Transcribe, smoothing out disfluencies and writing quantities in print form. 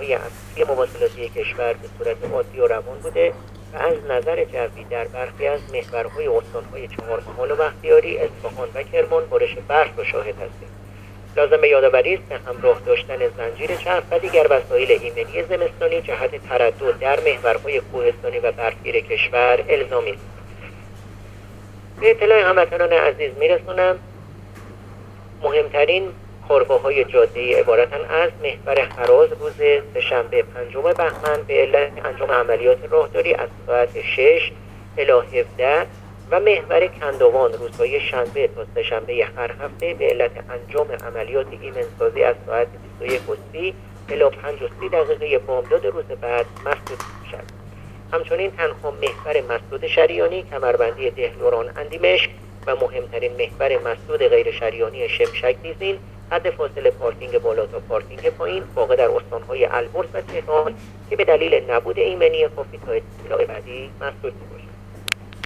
محورهای اصلی مواصلاتی کشور به صورت عادی و روان بوده و از نظر جوی در برخی از محورهای استانهای چهارمحال و بختیاری، اصفهان و کرمان بارش برف را شاهد هستیم. لازم به یادآوری است که همراه داشتن زنجیر چرخ و دیگر وسایل ایمنی زمستانی جهت تردد در محورهای کوهستانی و برفگیر کشور الزامی است. به اطلاع هموطنان عزیز میرسونم مهمترین خارگاه‌های جاده‌ای عبارتند از محور هراز روز سه‌شنبه 5 بهمن به علت انجام عملیات راهداری از ساعت 6 الی 17 و محور کندوان روزهای شنبه تا سه‌شنبه هر هفته به علت انجام عملیات ایمنسازی از ساعت 21:30 الی 5:30 بامداد روز بعد مسدود شد. همچنین تنها محور مسدود شریانی کمربندی دهلوران اندیمشک و مهمترین محور مسدود غیر شریانی شمشک دیزین حد فاصله پارکینگ بالا تا پارکینگ پایین واقع در استانهای البرز و تهران که به دلیل نبود ایمنی کافی تا اطلاع بعدی مسدود می‌باشد.